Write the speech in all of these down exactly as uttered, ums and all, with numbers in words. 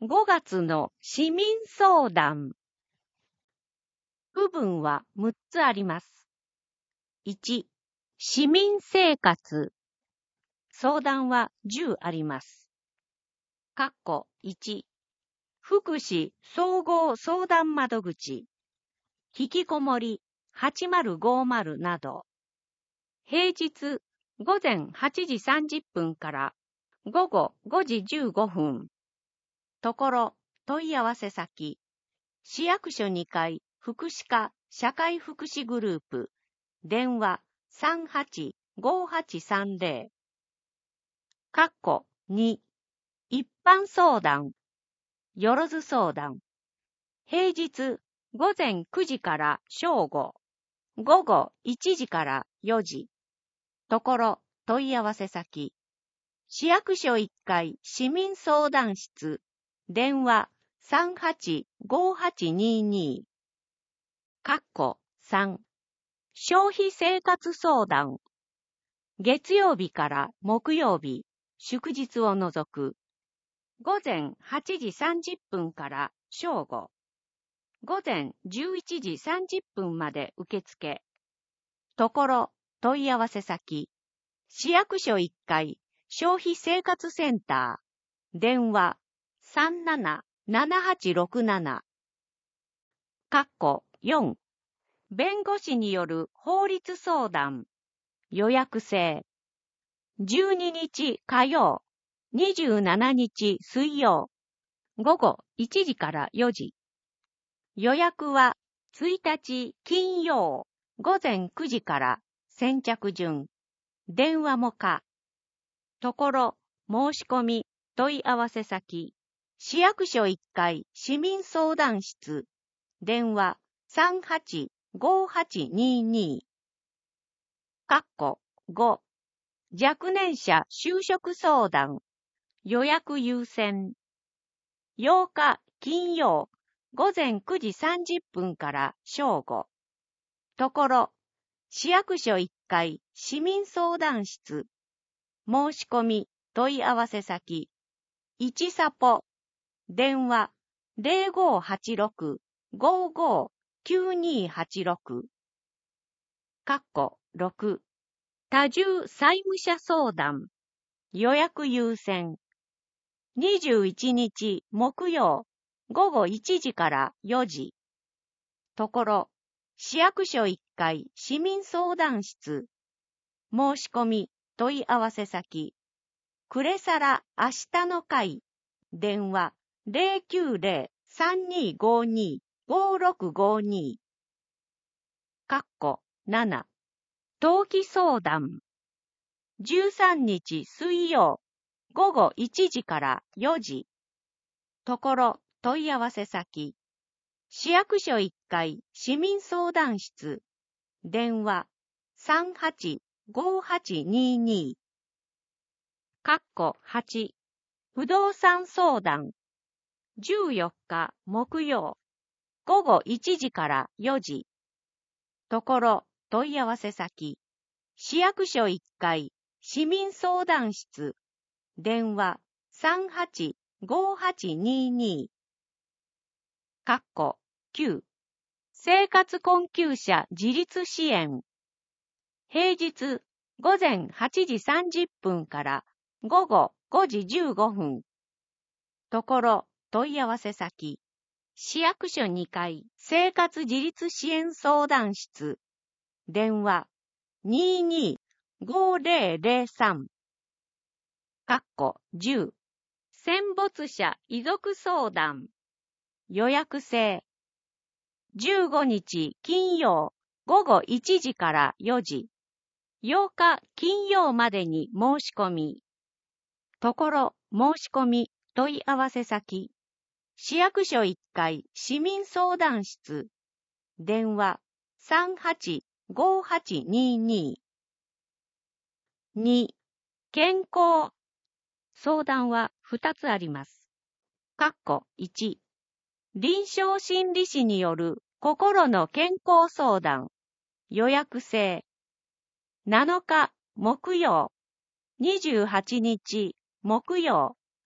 ごがつの市民相談。部分はむっつあります。いち、市民生活。相談はじゅうあります。括弧いち、福祉総合相談窓口、引きこもりはちまるごまるなど、平日ごぜんはちじさんじゅっぷんからごごごじじゅうごふん。ところ問い合わせ先、市役所にかい福祉課社会福祉グループ、電話 さんはちごはちさんぜろ。括弧に、一般相談、よろず相談。平日ごぜんくじから正午、ごごいちじからよじ。ところ問い合わせ先、市役所いっかい市民相談室、電話 さんはちごはちにに。括弧さん、消費生活相談。月曜日から木曜日、祝日を除く。ごぜんはちじさんじゅっぷんから正午。ごぜんじゅういちじさんじゅっぷんまで受付。ところ問い合わせ先、市役所いっかい消費生活センター、電話 さんななななはちろくなな。括弧よん、弁護士による法律相談、予約制。じゅうににち火曜、にじゅうしちにち水曜、ごごいちじからよじ。予約はついたち金曜、ごぜんくじから先着順。電話も可。ところ、申し込み、問い合わせ先、市役所いっかい市民相談室、電話 さんはちごはちにに。括弧ご、若年者就職相談、予約優先。ようか金曜、ごぜんくじさんじゅっぷんから正午。ところ、市役所いっかい市民相談室、申し込み問い合わせ先、いちサポ、電話 ぜろごはちろくごごきゅうにはちろく。括弧ろく、多重債務者相談、予約優先。にじゅういちにち木曜、ごごいちじからよじ。ところ、市役所いっかい市民相談室、申し込み問い合わせ先、くれさら明日の会、電話 ぜろきゅうぜろさんにごにごろくごに。括弧なな、登記相談。じゅうさんにち水曜、ごごいちじからよじ。ところ問い合わせ先、市役所いっかい市民相談室、電話 さんはちごはちにに。括弧はち、不動産相談。じゅうよっか木曜、ごごいちじからよじ。ところ問い合わせ先、市役所いっかい市民相談室、電話 さんはちごはちにに。括弧きゅう、生活困窮者自立支援。平日ごぜんはちじさんじゅっぷんからごごごじじゅうごふん。ところ問い合わせ先、市役所にかい生活自立支援相談室、電話 ににごぜろぜろさん。括弧じゅう、戦没者遺族相談、予約制。じゅうごにち金曜、ごごいちじからよじ。ようか金曜までに申し込み。ところ申し込み問い合わせ先、市役所いっかい市民相談室、電話 さんはちごはちにに。に、健康。相談はふたつあります。括弧いち、臨床心理士による心の健康相談、予約制。なのか木曜、にじゅうはちにち木曜、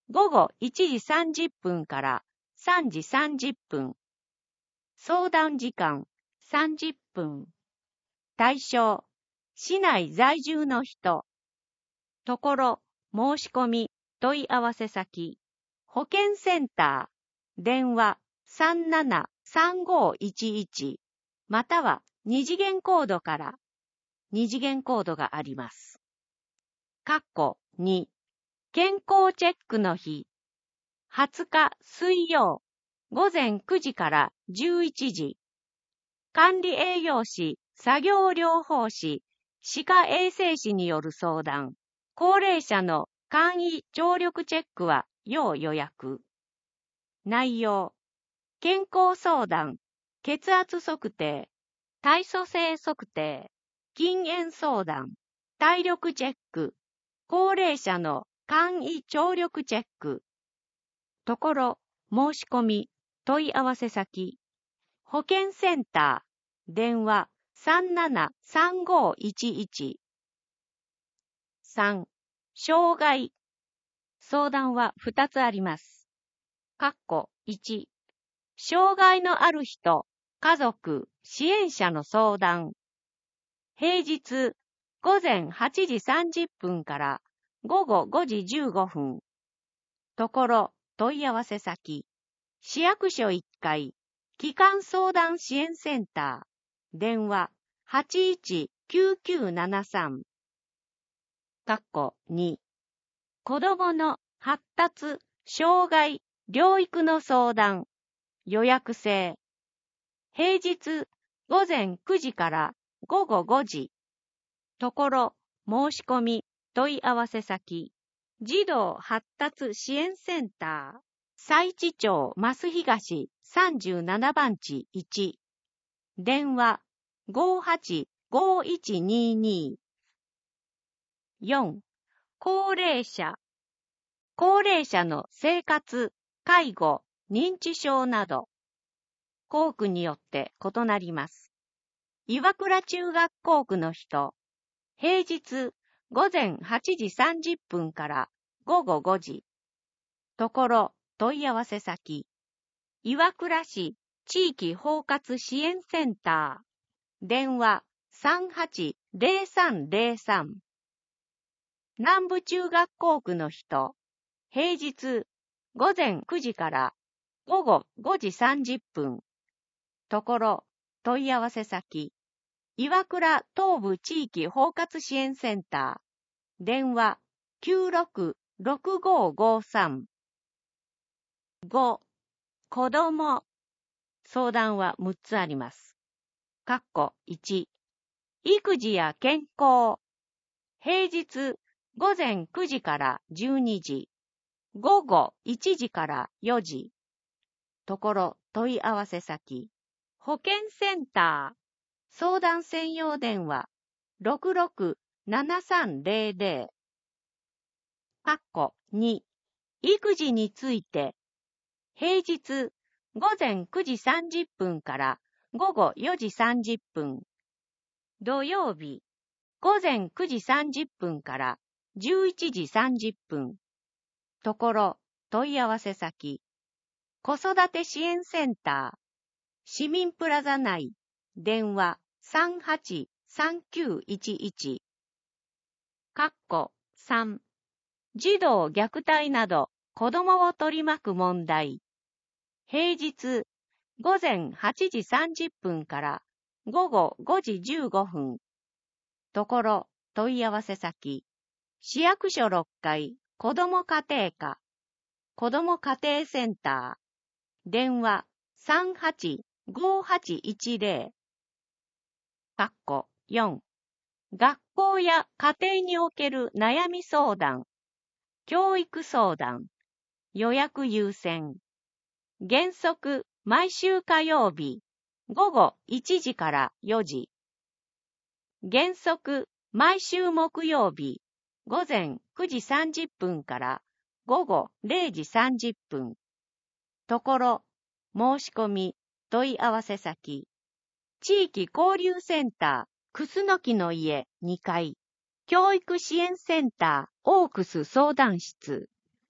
ごごいちじさんじゅっぷんからさんじさんじゅっぷん。相談時間さんじゅっぷん。対象、市内在住の人。ところ、申し込み、問い合わせ先。保健センター、電話さんななさんごいちいち、または二次元コードから二次元コードがあります。括弧に、健康チェックの日、はつか水曜、午前くじからじゅういちじ。管理栄養士、作業療法士、歯科衛生士による相談。高齢者の簡易聴力チェックは要予約。内容、健康相談、血圧測定、体組成測定、筋炎相談、体力チェック、高齢者の簡易聴力チェック。ところ、申し込み、問い合わせ先、保健センター、電話さんななさんごいちいち。さん、障害。相談はふたつあります。括弧いち、障害のある人、家族、支援者の相談。平日、午前はちじさんじゅっぷんからごごごじじゅうごふん。ところ、問い合わせ先、市役所いっかい、基幹相談支援センター、電話はちいちきゅうきゅうななさん。括弧に、子どもの発達、障害、療育の相談、予約制。平日、午前くじからごごごじ。ところ、申し込み、問い合わせ先、児童発達支援センター、佐市町増東さんじゅうななばんちいち。電話ごはちごいちにに。よん、高齢者。高齢者の生活、介護、認知症など。校区によって異なります。岩倉中学校区の人。平日、午前はちじさんじゅっぷんからごごごじ。ところ、問い合わせ先。岩倉市地域包括支援センター。電話さんはちぜろさんぜろさん。南部中学校区の人。平日、午前くじからごごごじさんじゅっぷん。ところ、問い合わせ先。岩倉東部地域包括支援センター。電話きゅうろくろくごごさん。ご、子ども。相談はむっつあります。括弧いち、育児や健康。平日、午前くじからじゅうにじ。ごごいちじからよじ。ところ、問い合わせ先。保健センター。相談専用電話ろくろくななさんぜろぜろ。括弧に、育児について。平日、午前くじさんじゅっぷんからごごよじさんじゅっぷん。土曜日、午前くじさんじゅっぷんからじゅういちじさんじゅっぷん。ところ、問い合わせ先。子育て支援センター。市民プラザ内。電話さんはちさんきゅういちいち。括弧さん、児童虐待など子供を取り巻く問題。平日、午前はちじさんじゅっぷんからごごごじじゅうごふん。ところ、問い合わせ先。市役所ろっかい、子ども家庭課。子ども家庭センター。電話さんはちごはちいちぜろ。括弧よん、学校や家庭における悩み相談。教育相談。予約優先。原則、毎週火曜日、ごごいちじからよじ。原則、毎週木曜日、午前くじさんじゅっぷんからごごれいじさんじゅっぷん。ところ、申し込み、問い合わせ先。地域交流センター、くすのきの家にかい。教育支援センター、オークス相談室。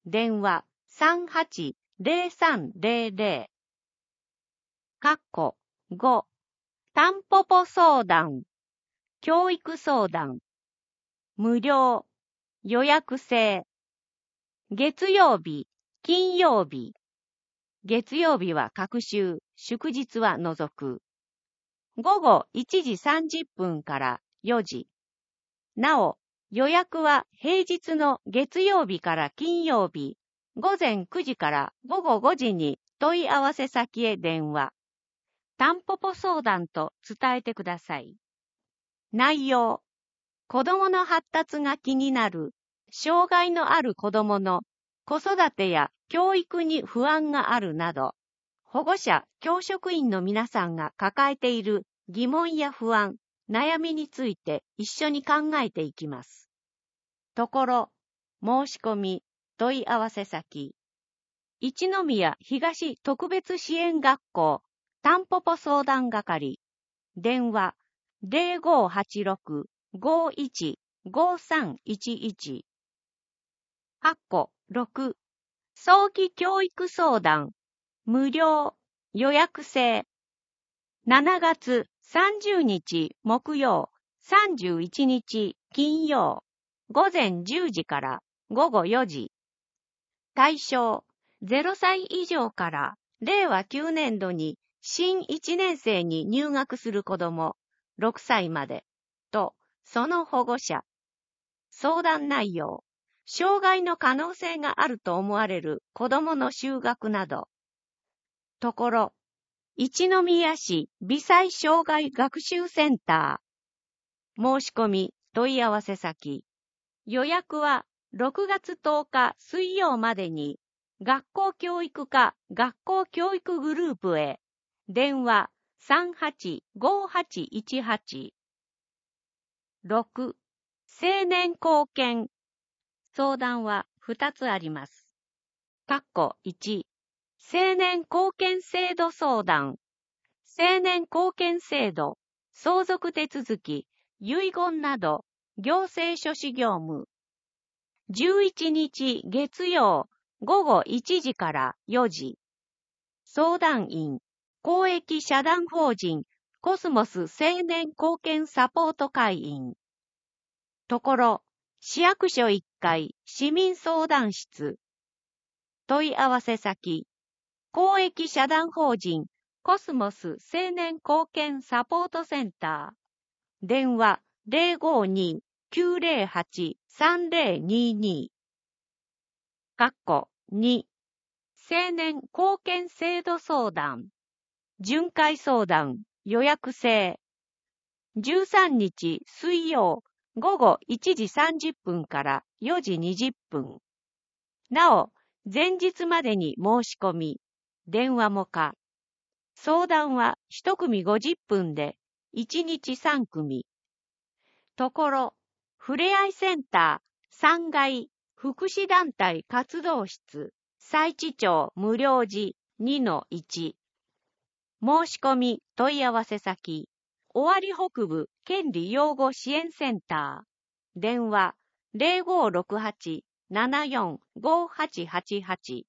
電話さんはちゼロさんゼロゼロ。かっこご、タンポポ相談、教育相談、無料、予約制。月曜日、金曜日。月曜日は隔週、祝日は除く。午後いちじさんじゅっぷんからよじ。なお、予約は平日の月曜日から金曜日、午前くじから午後ごじに問い合わせ先へ電話。タンポポ相談と伝えてください。内容。子どもの発達が気になる、障害のある子どもの子育てや教育に不安があるなど、保護者、教職員の皆さんが抱えている疑問や不安、悩みについて一緒に考えていきます。ところ、申し込み、問い合わせ先。一宮東特別支援学校タンポポ相談係。電話ゼロごはちろく ごいち ごさんいちいち。はっころく、早期教育相談、無料、予約制。しちがつさんじゅうにち木曜、さんじゅういちにち金曜、午前じゅうじから午後よじ。対象、ゼロさい以上かられいわきゅうねんどに新いちねん生に入学する子ども、ろくさいまで、と、その保護者。相談内容、障害の可能性があると思われる子どもの就学など。ところ、一宮市微細障害学習センター。申し込み、問い合わせ先。予約はろくがつとおか水曜までに、学校教育課学校教育グループへ。電話さんはちごはちいちはち。ろく、青年貢献。相談はふたつあります。かっこいち、青年貢献制度相談。青年貢献制度、相続手続き、遺言など、行政書士業務。じゅういちにち月曜、午後いちじからよじ。相談員、公益社団法人、コスモス青年貢献サポート会員。ところ、市役所いっかい市民相談室。問い合わせ先、公益社団法人、コスモス青年貢献サポートセンター。電話ゼロごに きゅうゼロはち さんゼロにに。かっこに、青年貢献制度相談。巡回相談、予約制。じゅうさんにち水曜、午後いちじさんじゅっぷんからよじにじゅっぷん。なお、前日までに申し込み、電話も可。相談はいちくみごじゅっぷんでいちにちさんくみ。ところ、ふれあいセンターさんがい福祉団体活動室佐伯町無料時 にのいち。申し込み問い合わせ先、尾張北部権利擁護支援センター。電話ゼロごろくはち ななよん ごはちはちはち。